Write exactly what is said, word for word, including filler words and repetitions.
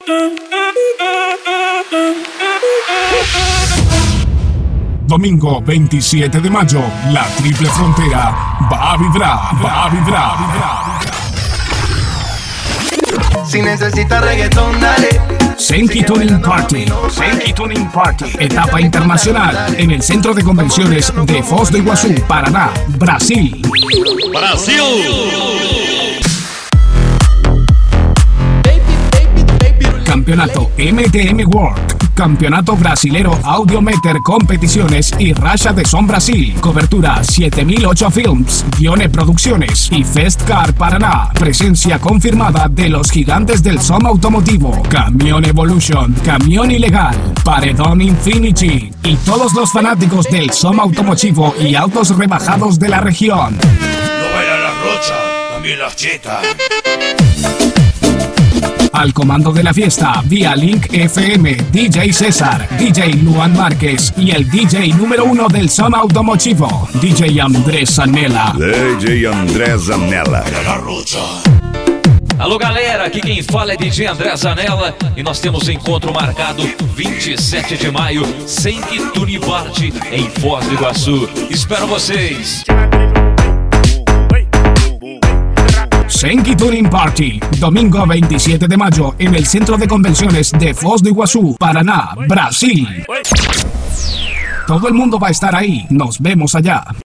Domingo veintisiete de mayo, la Triple Frontera va a vibrar, va a vibrar, vibrar. Si necesitas reggaetón, dale. Senki Tuning Party. Senki Tuning Party. Etapa internacional en el Centro de Convenciones de Foz do Iguazú, Paraná, Brasil. Brasil. Campeonato M T M World, Campeonato Brasilero Audiometer Competiciones y Racha de Son Brasil. Cobertura siete mil ocho Films, Dione Producciones y Festcar Paraná. Presencia confirmada de los gigantes del som automotivo, Camión Evolution, Camión Ilegal, Paredón Infinity y todos los fanáticos del som automotivo y autos rebajados de la región. No bailan las rochas, también las chetas. Al comando de la fiesta, vía Link F M, D J César, D J Luan Márquez y el D J número uno del som automotivo, D J Andrés Zanella. D J Andrés Zanella. Alô galera, aqui quem fala é D J André Zanella e nós temos encontro marcado vinte e sete de maio, Senki Tuning Party em Foz do Iguaçu. Espero vocês! Senki Tuning Party, domingo veintisiete de mayo en el Centro de Convenciones de Foz do Iguazú, Paraná, Brasil. Todo el mundo va a estar ahí. Nos vemos allá.